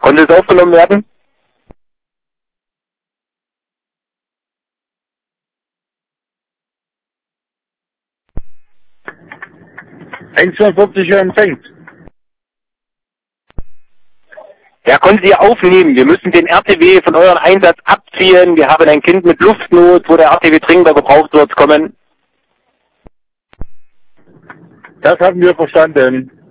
Konnte es aufgenommen werden? Uhr empfängt. Ja, konntet ihr aufnehmen. Wir müssen den RTW von eurem Einsatz abziehen. Wir haben ein Kind mit Luftnot, wo der RTW dringender gebraucht wird, kommen. Das haben wir verstanden.